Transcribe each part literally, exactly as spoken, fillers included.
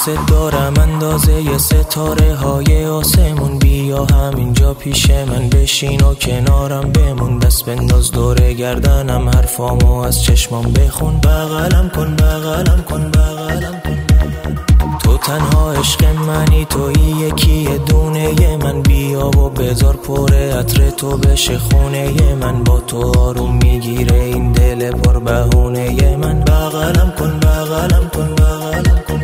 دوست دارم اندازه ی ستاره های آسمون، بیا همینجا پیش من بشین و کنارم بمون، دست بنداز دوره گردنم حرفامو از چشمام بخون، بغلم کن بغلم کن بغلم کن. تو تنها عشق منی، تویی یکی دونه من، بیا و بذار پره عطر تو بشه خونه من، با تو آروم میگیره این دل پر بهونه من، بغلم کن بغلم کن بغلم کن.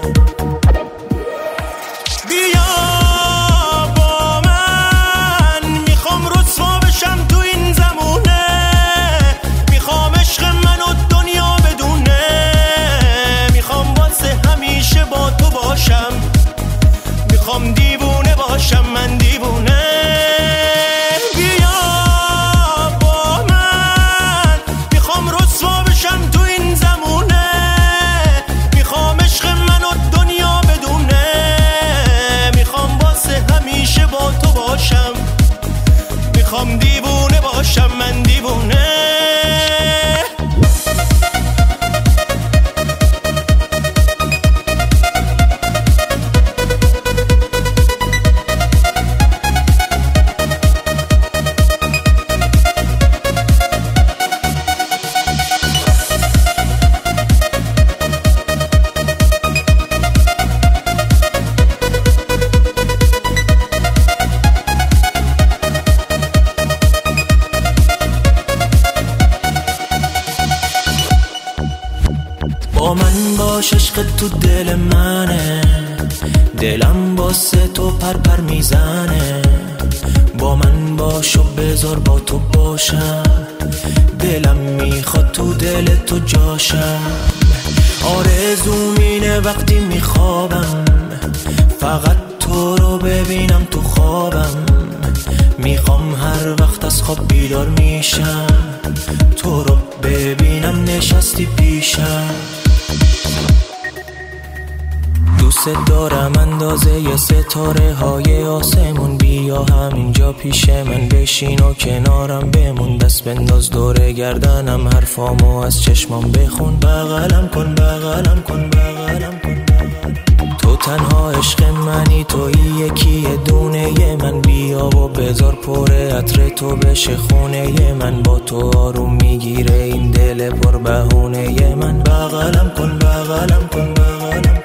بیا با من، میخوام رسوا بشم تو این زمونه، میخوام عشق من و دنیا بدونه، میخوام واسه همیشه با تو باشم، میخوام دیوونه باشم من دیوونه. بیا با من، میخوام رسوا بشم تو این زمونه، میخوام عشق من و دنیا بدونه، میخوام واسه همیشه با تو باشم، میخوام دیوونه باشم من دیوونه. با من باش، عشق تو دل منه، دلم واسه تو پر پر میزنه، با من باش و بذار با تو باشم، دلم میخواد تو دل تو جاشم، آرزوم اینه وقتی میخوابم فقط تو رو ببینم تو خوابم، میخوام هر وقت از خواب بیدار میشم تو رو ببینم نشستی پیشم. دوست دارم اندازه ی ستاره های آسمون، بیا همینجا پیش من بشین و کنارم بمون، دست بنداز دوره گردنم حرفامو از چشمام بخون، بغلم کن بغلم کن بغلم کن. تو تنها عشق منی، تویی یکی دونه من، بیا و بذار پره عطر تو بشه خونه من، با تو آروم میگیره این دل پر بهونه من، بغلم کن بغلم کن بغلم کن.